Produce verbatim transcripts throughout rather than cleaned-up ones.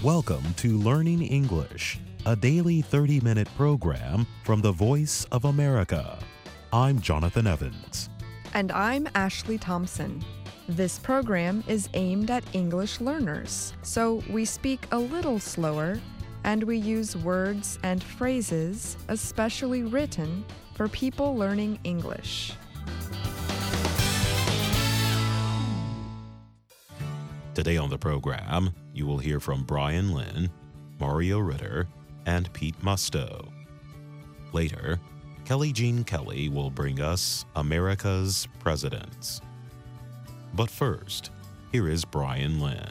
Welcome to Learning English, a daily thirty-minute program from the Voice of America. I'm Jonathan Evans. And I'm Ashley Thompson. This program is aimed at English learners, so we speak a little slower and we use words and phrases especially written for people learning English. Today on the program, you will hear from Brian Lynn, Mario Ritter, and Pete Musto. Later, Kelly Jean Kelly will bring us America's Presidents. But first, here is Brian Lynn.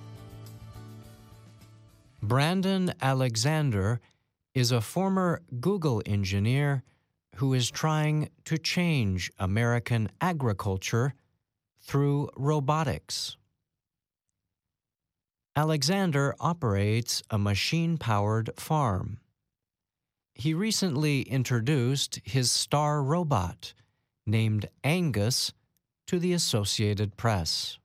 Brandon Alexander is a former Google engineer who is trying to change American agriculture through robotics. Alexander operates a machine-powered farm. He recently introduced his star robot, named Angus, to the Associated Press.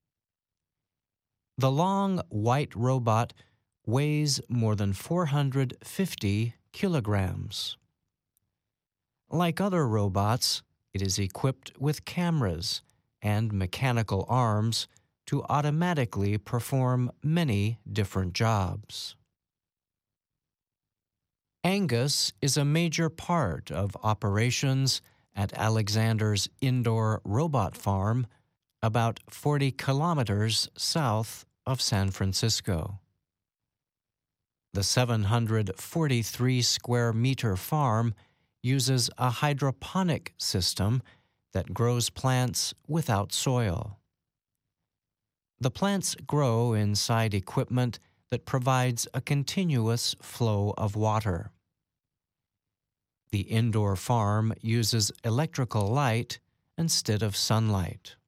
The long, white robot weighs more than four hundred fifty kilograms. Like other robots, it is equipped with cameras and mechanical arms to automatically perform many different jobs. Angus is a major part of operations at Alexander's indoor robot farm about forty kilometers south of San Francisco. The seven hundred forty-three square meter farm uses a hydroponic system that grows plants without soil. The plants grow inside equipment that provides a continuous flow of water. The indoor farm uses electrical light instead of sunlight.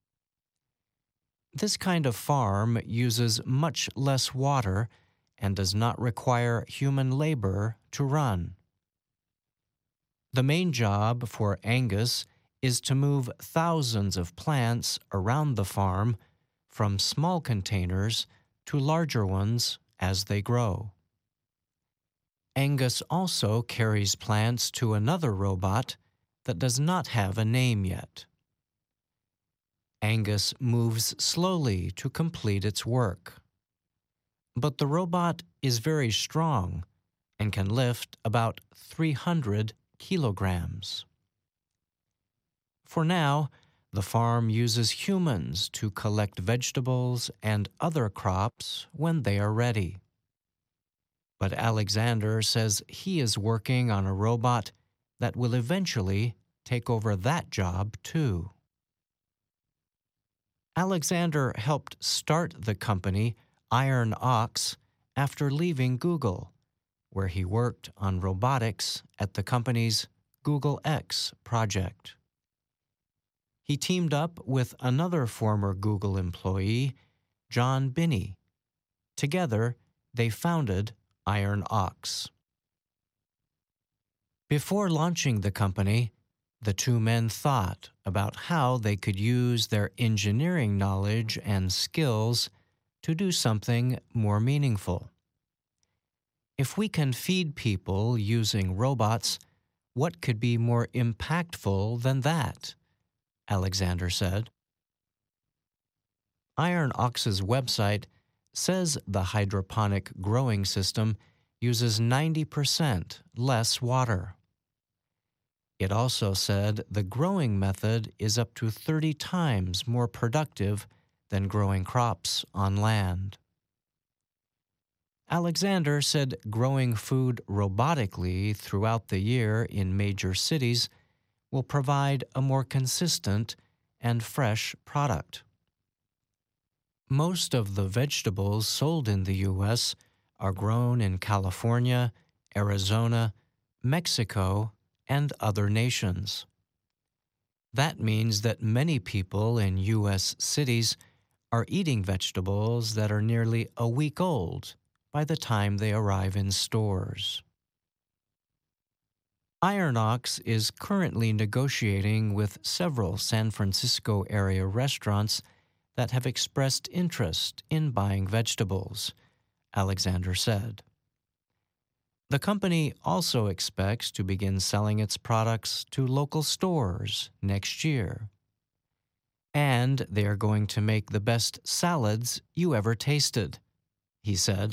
This kind of farm uses much less water and does not require human labor to run. The main job for Angus is to move thousands of plants around the farm from small containers to larger ones as they grow. Angus also carries plants to another robot that does not have a name yet. Angus moves slowly to complete its work. But the robot is very strong and can lift about three hundred kilograms. For now, the farm uses humans to collect vegetables and other crops when they are ready. But Alexander says he is working on a robot that will eventually take over that job too. Alexander helped start the company Iron Ox after leaving Google, where he worked on robotics at the company's Google X project. He teamed up with another former Google employee, John Binney. Together, they founded Iron Ox. Before launching the company, the two men thought about how they could use their engineering knowledge and skills to do something more meaningful. If we can feed people using robots, what could be more impactful than that? Alexander said. Iron Ox's website says the hydroponic growing system uses ninety percent less water. It also said the growing method is up to thirty times more productive than growing crops on land. Alexander said growing food robotically throughout the year in major cities will provide a more consistent and fresh product. Most of the vegetables sold in the U S are grown in California, Arizona, Mexico, and other nations. That means that many people in U S cities are eating vegetables that are nearly a week old by the time they arrive in stores. Iron Ox is currently negotiating with several San Francisco area restaurants that have expressed interest in buying vegetables, Alexander said. The company also expects to begin selling its products to local stores next year. And they are going to make the best salads you ever tasted, he said.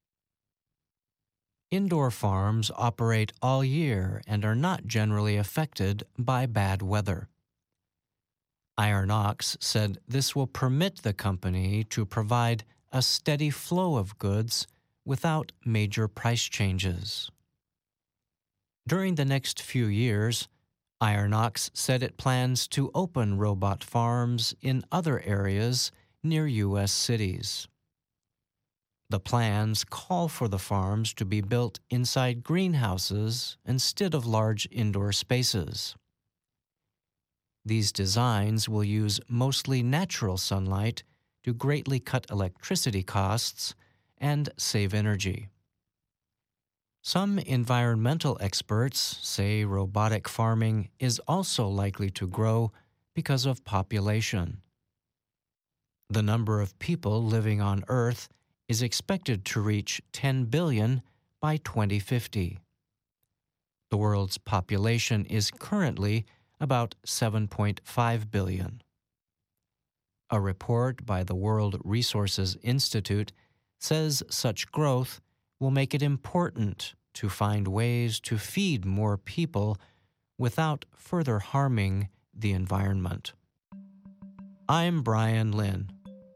Indoor farms operate all year and are not generally affected by bad weather. Iron-Ox said this will permit the company to provide a steady flow of goods without major price changes. During the next few years, Iron-Ox said it plans to open robot farms in other areas near U S cities. The plans call for the farms to be built inside greenhouses instead of large indoor spaces. These designs will use mostly natural sunlight to greatly cut electricity costs and save energy. Some environmental experts say robotic farming is also likely to grow because of population. The number of people living on Earth is expected to reach ten billion by twenty fifty. The world's population is currently about seven point five billion. A report by the World Resources Institute says such growth will make it important to find ways to feed more people without further harming the environment. I'm Brian Lynn.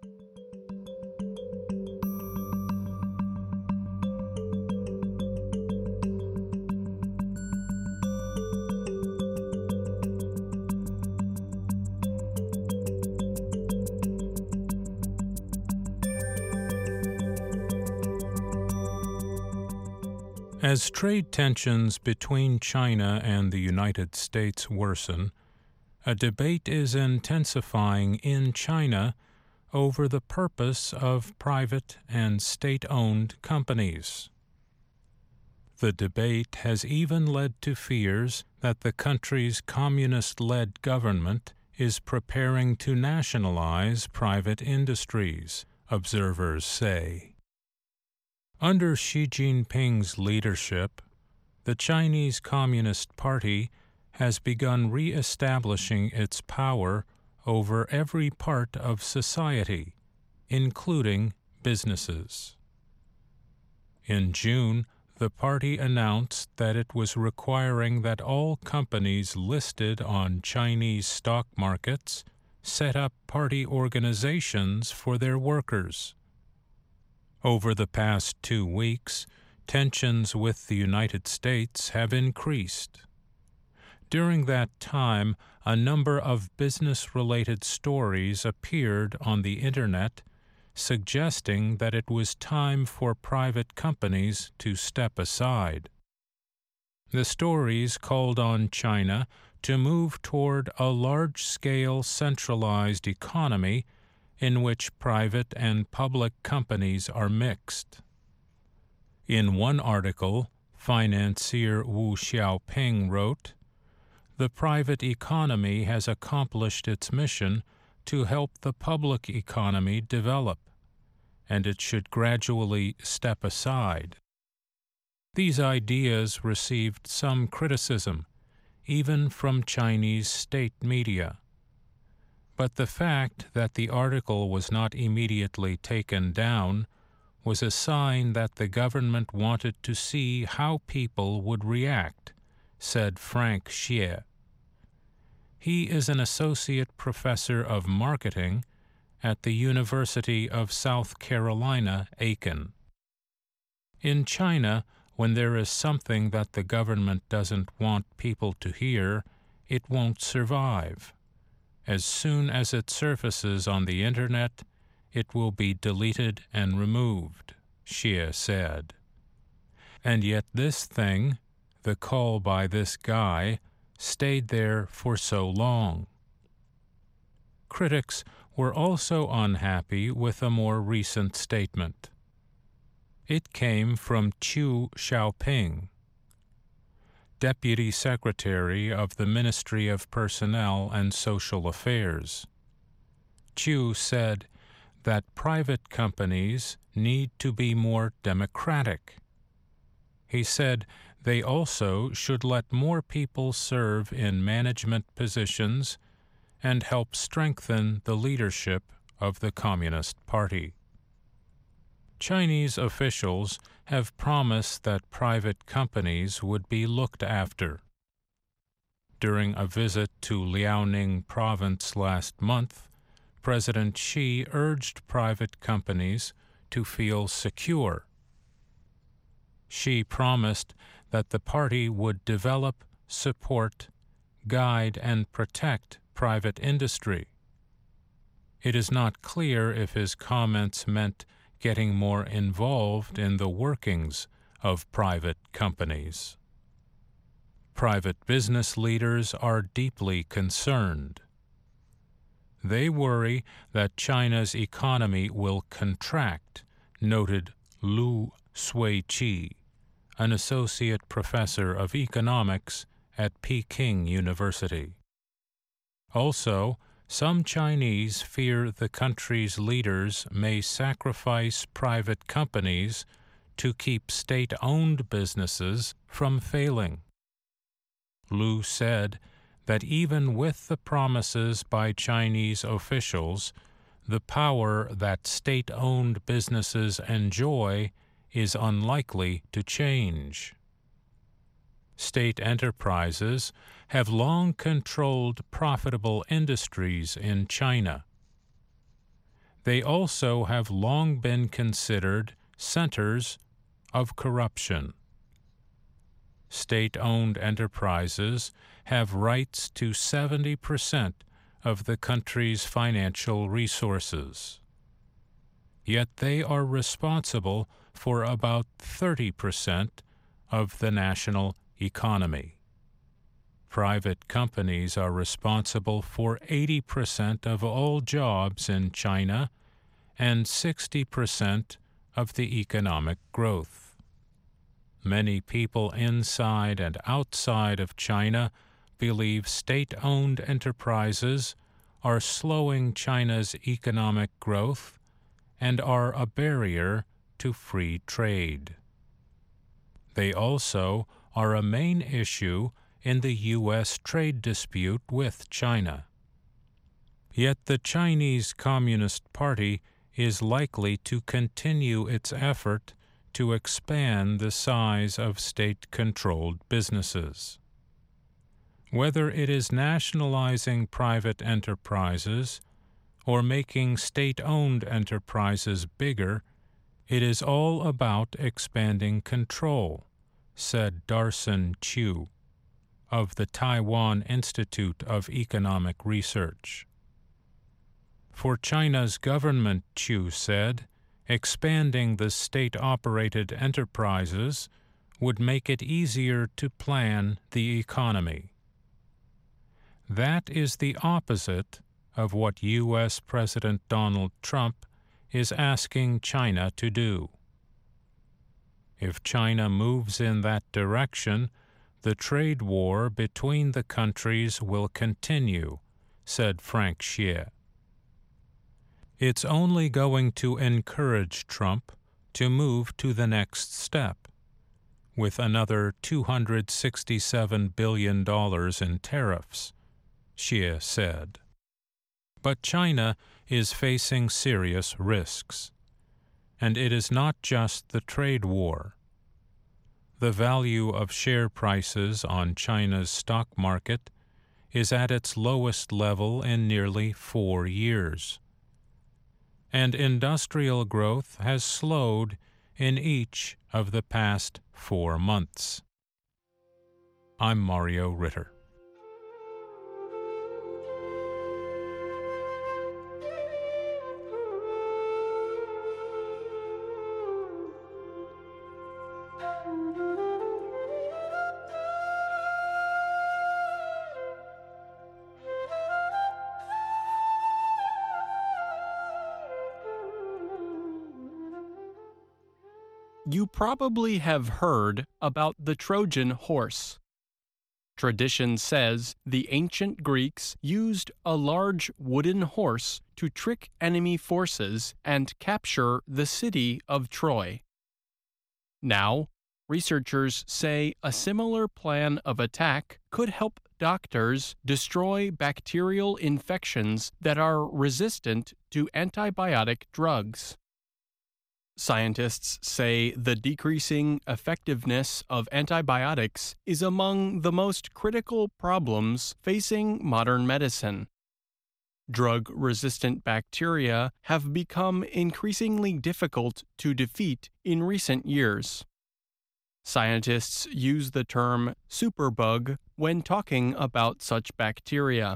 As trade tensions between China and the United States worsen, a debate is intensifying in China over the purpose of private and state-owned companies. The debate has even led to fears that the country's communist-led government is preparing to nationalize private industries, observers say. Under Xi Jinping's leadership, the Chinese Communist Party has begun re-establishing its power over every part of society, including businesses. In June, the party announced that it was requiring that all companies listed on Chinese stock markets set up party organizations for their workers. Over the past two weeks, tensions with the United States have increased. During that time, a number of business-related stories appeared on the Internet suggesting that it was time for private companies to step aside. The stories called on China to move toward a large-scale centralized economy in which private and public companies are mixed. In one article, financier Wu Xiaoping wrote, "The private economy has accomplished its mission to help the public economy develop, and it should gradually step aside." These ideas received some criticism, even from Chinese state media. But the fact that the article was not immediately taken down was a sign that the government wanted to see how people would react, said Frank Xie. He is an associate professor of marketing at the University of South Carolina, Aiken. In China, when there is something that the government doesn't want people to hear, it won't survive. As soon as it surfaces on the Internet, it will be deleted and removed, Xie said. And yet this thing, the call by this guy, stayed there for so long. Critics were also unhappy with a more recent statement. It came from Chu Xiaoping, Deputy Secretary of the Ministry of Personnel and Social Affairs. Chu said, that private companies need to be more democratic. He said they also should let more people serve in management positions and help strengthen the leadership of the Communist Party. Chinese officials have promised that private companies would be looked after. During a visit to Liaoning province last month, President Xi urged private companies to feel secure. Xi promised that the party would develop, support, guide, and protect private industry. It is not clear if his comments meant getting more involved in the workings of private companies. Private business leaders are deeply concerned. They worry that China's economy will contract, noted Lu Suiqi, an associate professor of economics at Peking University. Also, some Chinese fear the country's leaders may sacrifice private companies to keep state-owned businesses from failing. Lu said that even with the promises by Chinese officials, the power that state-owned businesses enjoy is unlikely to change. State enterprises have long controlled profitable industries in China. They also have long been considered centers of corruption. State-owned enterprises have rights to seventy percent of the country's financial resources. Yet they are responsible for about thirty percent of the national economy. Private companies are responsible for eighty percent of all jobs in China and sixty percent of the economic growth. Many people inside and outside of China believe state-owned enterprises are slowing China's economic growth and are a barrier to free trade. They also are a main issue in the U S trade dispute with China. Yet the Chinese Communist Party is likely to continue its effort to expand the size of state-controlled businesses. Whether it is nationalizing private enterprises or making state-owned enterprises bigger, it is all about expanding control, said Darson Chu of the Taiwan Institute of Economic Research. For China's government, Chu said, expanding the state-operated enterprises would make it easier to plan the economy. That is the opposite of what U S President Donald Trump is asking China to do. If China moves in that direction, the trade war between the countries will continue, said Frank Xie. It's only going to encourage Trump to move to the next step, with another two hundred sixty-seven billion dollars in tariffs, Xie said. But China is facing serious risks, and it is not just the trade war. The value of share prices on China's stock market is at its lowest level in nearly four years. And industrial growth has slowed in each of the past four months. I'm Mario Ritter. You probably have heard about the Trojan horse. Tradition says the ancient Greeks used a large wooden horse to trick enemy forces and capture the city of Troy. Now, researchers say a similar plan of attack could help doctors destroy bacterial infections that are resistant to antibiotic drugs. Scientists say the decreasing effectiveness of antibiotics is among the most critical problems facing modern medicine. Drug-resistant bacteria have become increasingly difficult to defeat in recent years. Scientists use the term superbug when talking about such bacteria.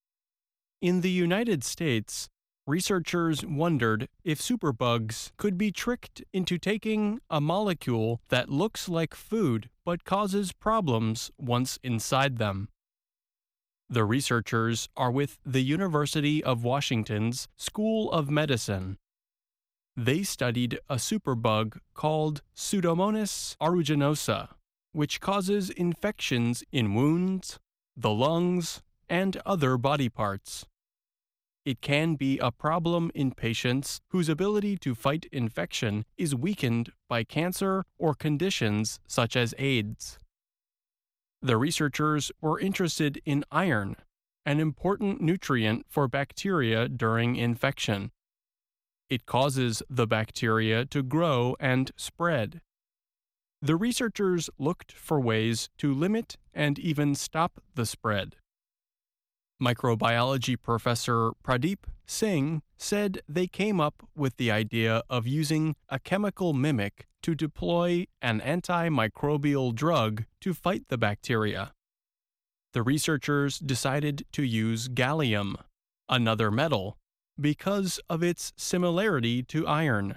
In the United States, researchers wondered if superbugs could be tricked into taking a molecule that looks like food but causes problems once inside them. The researchers are with the University of Washington's School of Medicine. They studied a superbug called Pseudomonas aeruginosa, which causes infections in wounds, the lungs, and other body parts. It can be a problem in patients whose ability to fight infection is weakened by cancer or conditions such as AIDS. The researchers were interested in iron, an important nutrient for bacteria during infection. It causes the bacteria to grow and spread. The researchers looked for ways to limit and even stop the spread. Microbiology professor Pradeep Singh said they came up with the idea of using a chemical mimic to deploy an antimicrobial drug to fight the bacteria. The researchers decided to use gallium, another metal, because of its similarity to iron.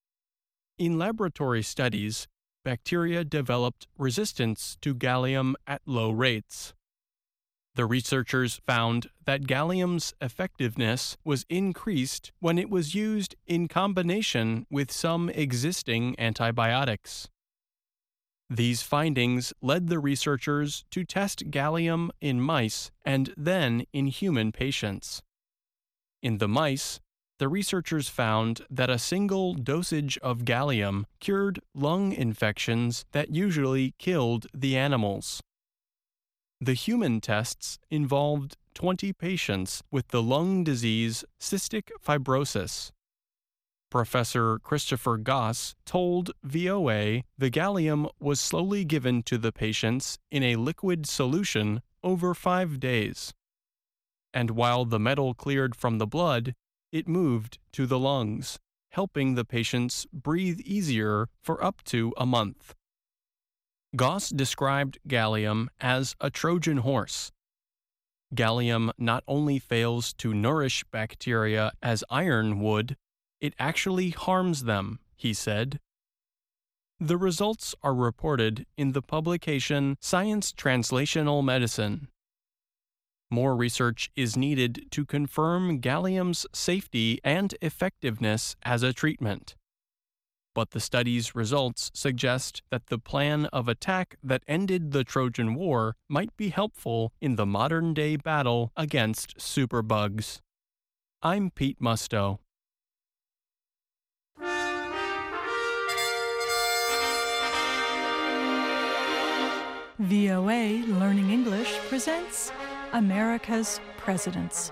In laboratory studies, bacteria developed resistance to gallium at low rates. The researchers found that gallium's effectiveness was increased when it was used in combination with some existing antibiotics. These findings led the researchers to test gallium in mice and then in human patients. In the mice, the researchers found that a single dosage of gallium cured lung infections that usually killed the animals. The human tests involved twenty patients with the lung disease cystic fibrosis. Professor Christopher Goss told V O A the gallium was slowly given to the patients in a liquid solution over five days. And while the metal cleared from the blood, it moved to the lungs, helping the patients breathe easier for up to a month. Goss described gallium as a Trojan horse. Gallium not only fails to nourish bacteria as iron would, it actually harms them, he said. The results are reported in the publication Science Translational Medicine. More research is needed to confirm gallium's safety and effectiveness as a treatment. But the study's results suggest that the plan of attack that ended the Trojan War might be helpful in the modern-day battle against superbugs. I'm Pete Musto. V O A Learning English presents America's Presidents.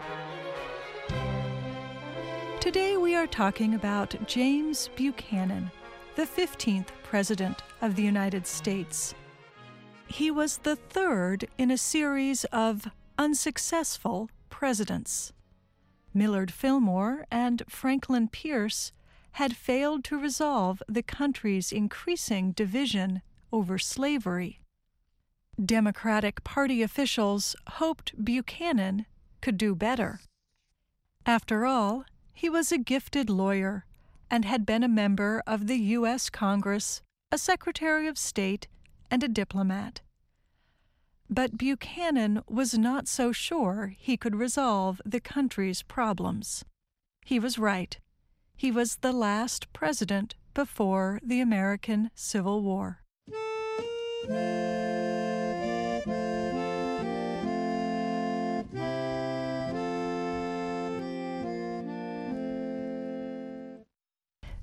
Today we are talking about James Buchanan, the fifteenth President of the United States. He was the third in a series of unsuccessful presidents. Millard Fillmore and Franklin Pierce had failed to resolve the country's increasing division over slavery. Democratic Party officials hoped Buchanan could do better. After all, he was a gifted lawyer and had been a member of the U S Congress, a Secretary of State, and a diplomat. But Buchanan was not so sure he could resolve the country's problems. He was right. He was the last president before the American Civil War.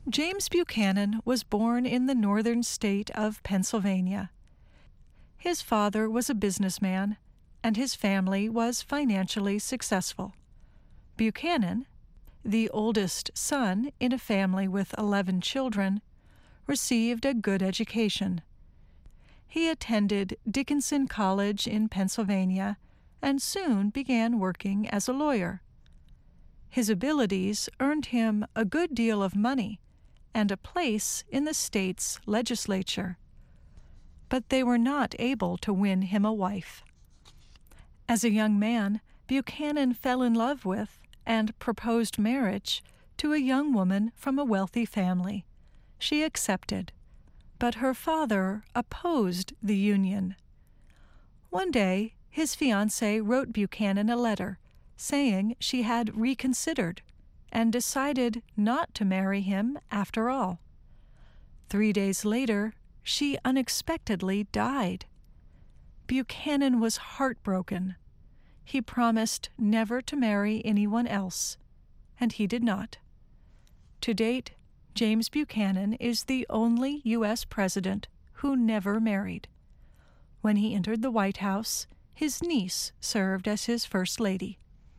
James Buchanan was born in the northern state of Pennsylvania. His father was a businessman, and his family was financially successful. Buchanan, the oldest son in a family with eleven children, received a good education. He attended Dickinson College in Pennsylvania and soon began working as a lawyer. His abilities earned him a good deal of money and a place in the state's legislature, but they were not able to win him a wife. As a young man, Buchanan fell in love with and proposed marriage to a young woman from a wealthy family. She accepted, but her father opposed the union. One day, his fiancée wrote Buchanan a letter saying she had reconsidered and decided not to marry him after all. Three days later, she unexpectedly died. Buchanan was heartbroken. He promised never to marry anyone else, and he did not. To date, James Buchanan is the only U S president who never married. When he entered the White House, his niece served as his first lady.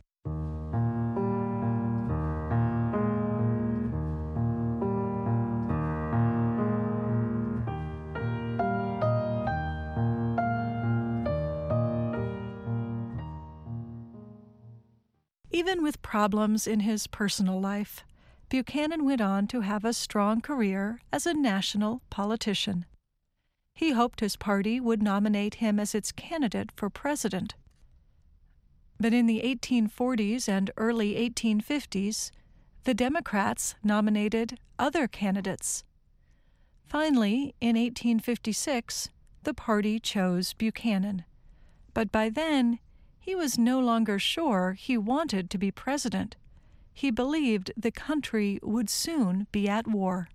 Even with problems in his personal life, Buchanan went on to have a strong career as a national politician. He hoped his party would nominate him as its candidate for president. But in the eighteen forties and early eighteen fifties, the Democrats nominated other candidates. Finally, in eighteen fifty-six, the party chose Buchanan. But by then, he was no longer sure he wanted to be president. He believed the country would soon be at war.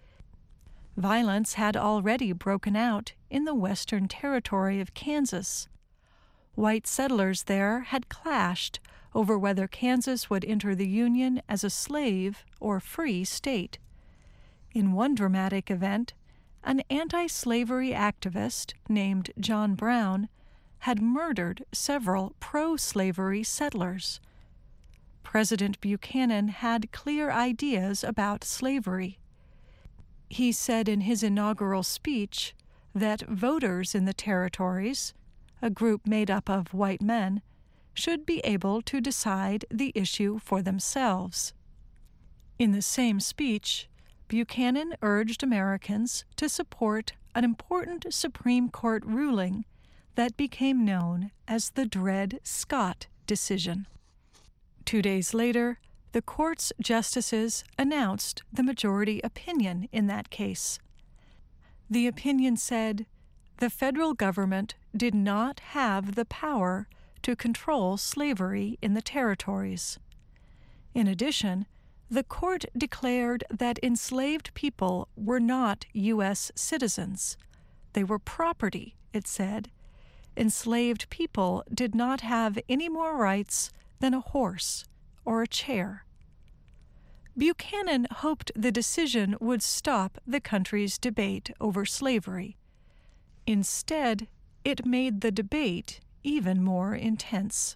Violence had already broken out in the Western Territory of Kansas. White settlers there had clashed over whether Kansas would enter the Union as a slave or free state. In one dramatic event, an anti-slavery activist named John Brown had murdered several pro-slavery settlers. President Buchanan had clear ideas about slavery. He said in his inaugural speech that voters in the territories, a group made up of white men, should be able to decide the issue for themselves. In the same speech, Buchanan urged Americans to support an important Supreme Court ruling that became known as the Dred Scott decision. Two days later, the court's justices announced the majority opinion in that case. The opinion said the federal government did not have the power to control slavery in the territories. In addition, the court declared that enslaved people were not U S citizens. They were property, it said. Enslaved people did not have any more rights than a horse or a chair. Buchanan hoped the decision would stop the country's debate over slavery. Instead, it made the debate even more intense.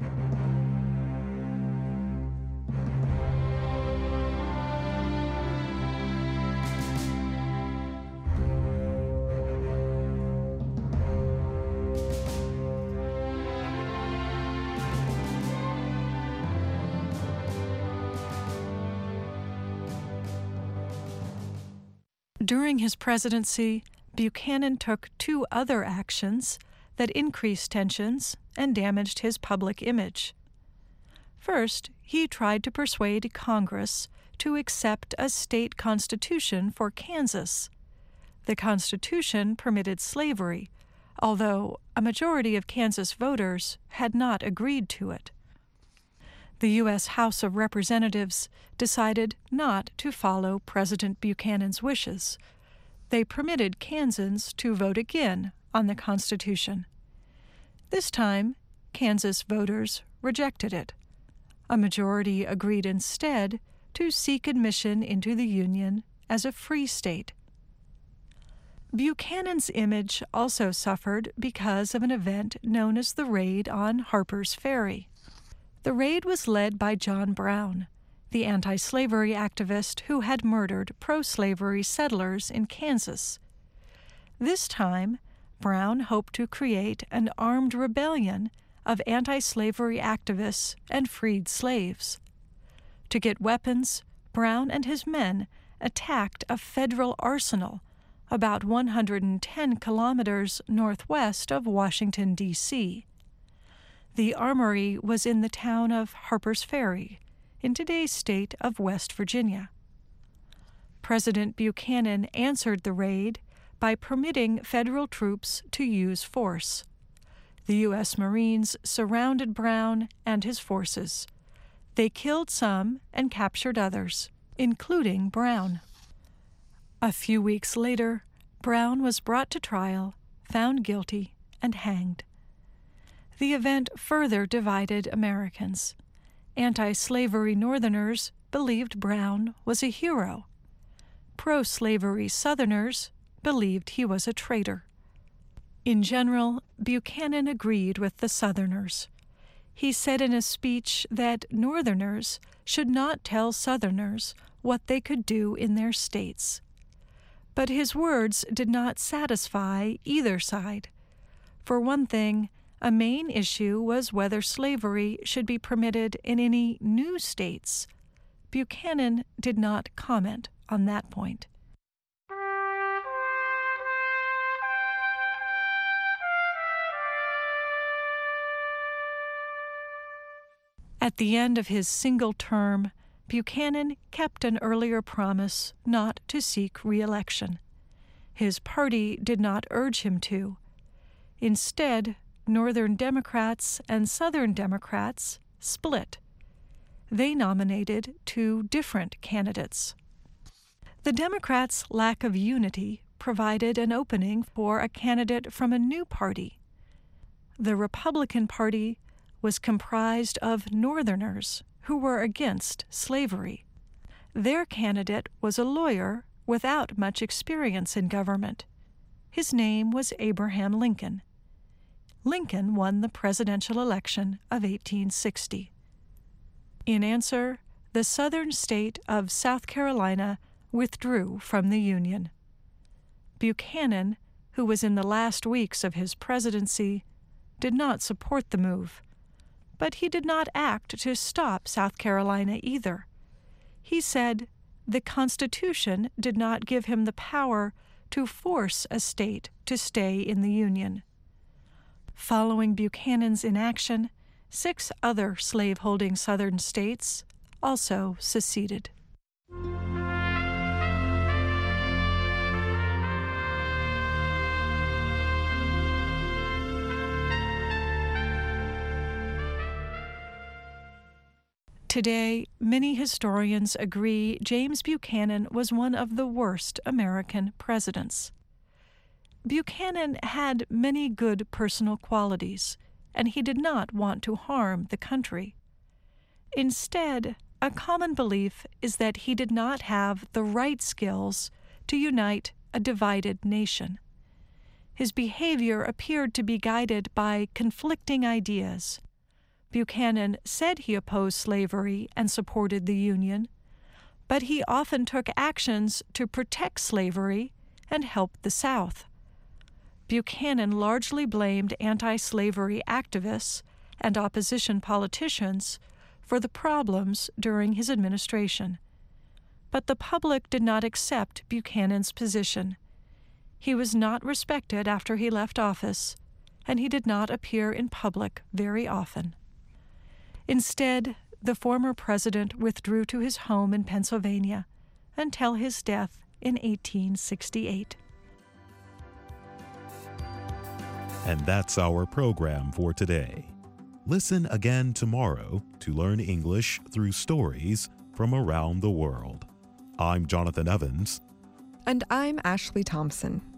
During his presidency, Buchanan took two other actions that increased tensions and damaged his public image. First, he tried to persuade Congress to accept a state constitution for Kansas. The Constitution permitted slavery, although a majority of Kansas voters had not agreed to it. The U S House of Representatives decided not to follow President Buchanan's wishes. They permitted Kansans to vote again on the Constitution. This time, Kansas voters rejected it. A majority agreed instead to seek admission into the Union as a free state. Buchanan's image also suffered because of an event known as the Raid on Harper's Ferry. The raid was led by John Brown, the anti-slavery activist who had murdered pro-slavery settlers in Kansas. This time, Brown hoped to create an armed rebellion of anti-slavery activists and freed slaves. To get weapons, Brown and his men attacked a federal arsenal about one hundred ten kilometers northwest of Washington, D C The armory was in the town of Harper's Ferry, in today's state of West Virginia. President Buchanan answered the raid by permitting federal troops to use force. The U S Marines surrounded Brown and his forces. They killed some and captured others, including Brown. A few weeks later, Brown was brought to trial, found guilty, and hanged. The event further divided Americans. Anti-slavery Northerners believed Brown was a hero. Pro-slavery Southerners believed he was a traitor. In general, Buchanan agreed with the Southerners. He said in a speech that Northerners should not tell Southerners what they could do in their states. But his words did not satisfy either side. For one thing, a main issue was whether slavery should be permitted in any new states. Buchanan did not comment on that point. At the end of his single term, Buchanan kept an earlier promise not to seek re-election. His party did not urge him to. Instead, Northern Democrats and Southern Democrats split. They nominated two different candidates. The Democrats' lack of unity provided an opening for a candidate from a new party. The Republican Party was comprised of Northerners who were against slavery. Their candidate was a lawyer without much experience in government. His name was Abraham Lincoln. Lincoln won the presidential election of eighteen sixty. In answer, the southern state of South Carolina withdrew from the Union. Buchanan, who was in the last weeks of his presidency, did not support the move. But he did not act to stop South Carolina either. He said the Constitution did not give him the power to force a state to stay in the Union. Following Buchanan's inaction, six other slaveholding Southern states also seceded. Today, many historians agree James Buchanan was one of the worst American presidents. Buchanan had many good personal qualities, and he did not want to harm the country. Instead, a common belief is that he did not have the right skills to unite a divided nation. His behavior appeared to be guided by conflicting ideas. Buchanan said he opposed slavery and supported the Union, but he often took actions to protect slavery and help the South. Buchanan largely blamed anti-slavery activists and opposition politicians for the problems during his administration. But the public did not accept Buchanan's position. He was not respected after he left office, and he did not appear in public very often. Instead, the former president withdrew to his home in Pennsylvania until his death in eighteen sixty-eight. And that's our program for today. Listen again tomorrow to learn English through stories from around the world. I'm Jonathan Evans. And I'm Ashley Thompson.